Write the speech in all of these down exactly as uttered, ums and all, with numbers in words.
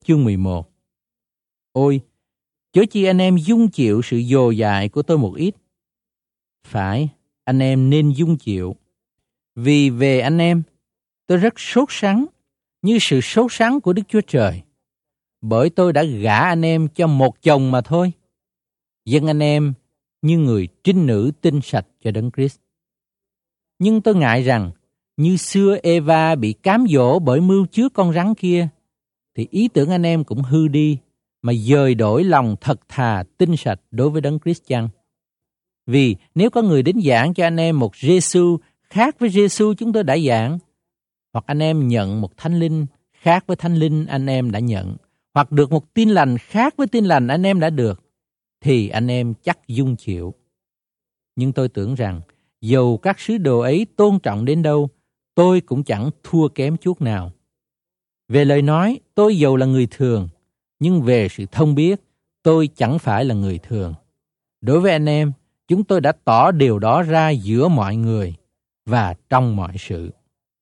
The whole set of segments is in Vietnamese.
Chương mười một. Ôi, chớ chi anh em dung chịu sự dồ dại của tôi một ít. Phải, anh em nên dung chịu. Vì về anh em, tôi rất sốt sắng, như sự sốt sắng của Đức Chúa Trời. Bởi tôi đã gả anh em cho một chồng mà thôi. Dân anh em như người trinh nữ tinh sạch cho Đấng Christ. Nhưng tôi ngại rằng, như xưa Eva bị cám dỗ bởi mưu trước con rắn kia, thì ý tưởng anh em cũng hư đi, mà dời đổi lòng thật thà tinh sạch đối với Đấng Christ chăng? Vì nếu có người đến giảng cho anh em một Giê-xu khác với Giê-xu chúng tôi đã giảng, hoặc anh em nhận một thánh linh khác với thánh linh anh em đã nhận, hoặc được một tin lành khác với tin lành anh em đã được, thì anh em chắc dung chịu. Nhưng tôi tưởng rằng, dầu các sứ đồ ấy tôn trọng đến đâu, tôi cũng chẳng thua kém chút nào. Về lời nói, tôi dầu là người thường, nhưng về sự thông biết, tôi chẳng phải là người thường. Đối với anh em, chúng tôi đã tỏ điều đó ra giữa mọi người và trong mọi sự.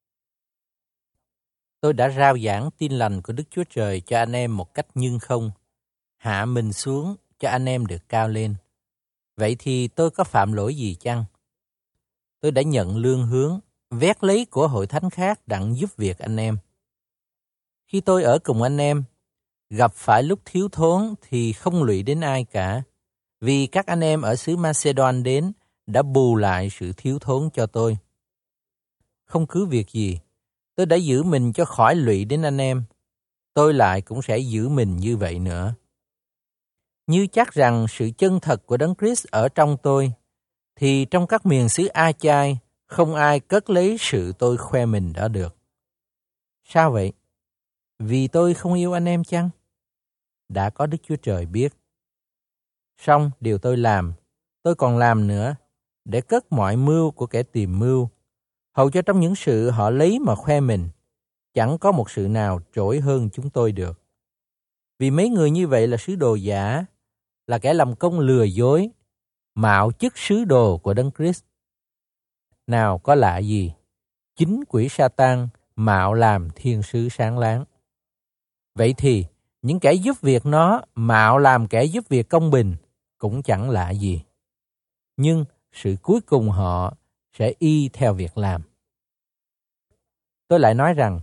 Tôi đã rao giảng tin lành của Đức Chúa Trời cho anh em một cách nhưng không, hạ mình xuống cho anh em được cao lên. Vậy thì tôi có phạm lỗi gì chăng? Tôi đã nhận lương hướng, vét lấy của hội thánh khác đặng giúp việc anh em. Khi tôi ở cùng anh em, gặp phải lúc thiếu thốn thì không lụy đến ai cả, vì các anh em ở xứ Macedon đến đã bù lại sự thiếu thốn cho tôi. Không cứ việc gì, tôi đã giữ mình cho khỏi lụy đến anh em, tôi lại cũng sẽ giữ mình như vậy nữa. Như chắc rằng sự chân thật của Đấng Christ ở trong tôi, thì trong các miền xứ A-chai không ai cất lấy sự tôi khoe mình đó được. Sao vậy? Vì tôi không yêu anh em chăng? Đã có Đức Chúa Trời biết. Song điều tôi làm, tôi còn làm nữa, để cất mọi mưu của kẻ tìm mưu, hầu cho trong những sự họ lấy mà khoe mình, chẳng có một sự nào trỗi hơn chúng tôi được. Vì mấy người như vậy là sứ đồ giả, là kẻ làm công lừa dối, mạo chức sứ đồ của Đấng Christ. Nào có lạ gì, chính quỷ Sa-tan mạo làm thiên sứ sáng láng. Vậy thì, những kẻ giúp việc nó mạo làm kẻ giúp việc công bình cũng chẳng lạ gì. Nhưng sự cuối cùng họ sẽ y theo việc làm. Tôi lại nói rằng,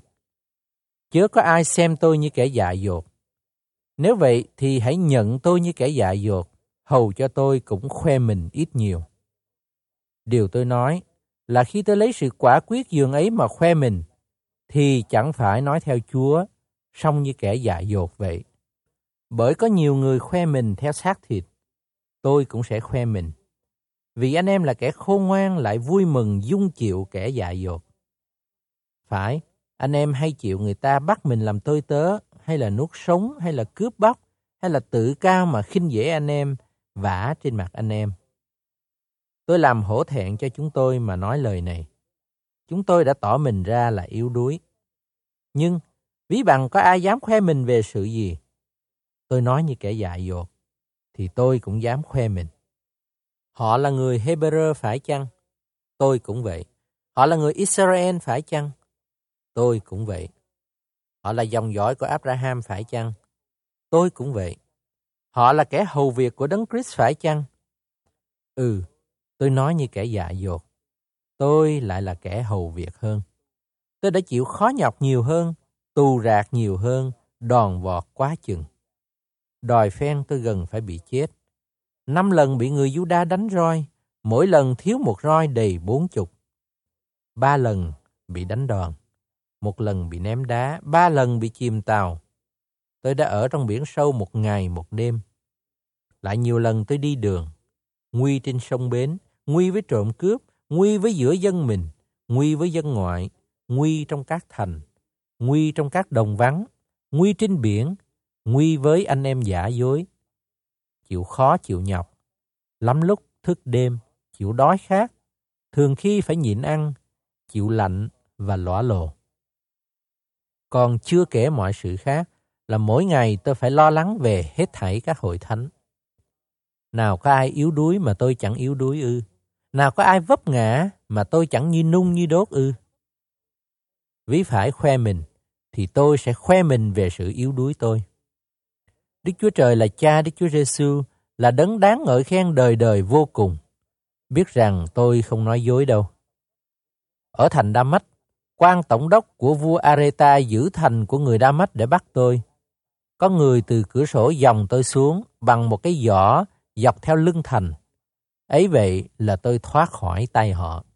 chớ có ai xem tôi như kẻ dại dột. Nếu vậy thì hãy nhận tôi như kẻ dại dột, hầu cho tôi cũng khoe mình ít nhiều. Điều tôi nói là khi tôi lấy sự quả quyết dường ấy mà khoe mình, thì chẳng phải nói theo Chúa, song như kẻ dại dột vậy. Bởi có nhiều người khoe mình theo xác thịt, tôi cũng sẽ khoe mình. Vì anh em là kẻ khôn ngoan lại vui mừng dung chịu kẻ dại dột. Phải, anh em hay chịu người ta bắt mình làm tôi tớ, hay là nuốt sống, hay là cướp bóc, hay là tự cao mà khinh dễ anh em, vả trên mặt anh em. Tôi làm hổ thẹn cho chúng tôi mà nói lời này. Chúng tôi đã tỏ mình ra là yếu đuối. Nhưng, ví bằng có ai dám khoe mình về sự gì? Tôi nói như kẻ dại dột, thì tôi cũng dám khoe mình. Họ là người Hebrew phải chăng? Tôi cũng vậy. Họ là người Israel phải chăng? Tôi cũng vậy. Họ là dòng dõi của Abraham phải chăng? Tôi cũng vậy. Họ là kẻ hầu việc của Đấng Christ phải chăng? Ừ, tôi nói như kẻ dại dột. Tôi lại là kẻ hầu việc hơn. Tôi đã chịu khó nhọc nhiều hơn, tù rạc nhiều hơn, đòn vọt quá chừng. Đòi phen tôi gần phải bị chết. Năm lần bị người Giu-đa đánh roi, mỗi lần thiếu một roi đầy bốn chục. Ba lần bị đánh đòn, một lần bị ném đá, ba lần bị chìm tàu. Tôi đã ở trong biển sâu một ngày một đêm. Lại nhiều lần tôi đi đường, nguy trên sông bến, nguy với trộm cướp, nguy với giữa dân mình, nguy với dân ngoại, nguy trong các thành, nguy trong các đồng vắng, nguy trên biển, nguy với anh em giả dối. Chịu khó chịu nhọc, lắm lúc thức đêm, chịu đói khát, thường khi phải nhịn ăn, chịu lạnh và lõa lồ. Còn chưa kể mọi sự khác, là mỗi ngày tôi phải lo lắng về hết thảy các hội thánh. Nào có ai yếu đuối mà tôi chẳng yếu đuối ư? Nào có ai vấp ngã mà tôi chẳng như nung như đốt ư? Ví phải khoe mình, thì tôi sẽ khoe mình về sự yếu đuối tôi. Đức Chúa Trời là Cha Đức Chúa Giêsu, là đấng đáng ngợi khen đời đời vô cùng. Biết rằng tôi không nói dối đâu. Ở thành Đa-mách, quan tổng đốc của vua Areta giữ thành của người Đa-mách để bắt tôi. Có người từ cửa sổ dòng tôi xuống bằng một cái giỏ dọc theo lưng thành. Ấy vậy là tôi thoát khỏi tay họ.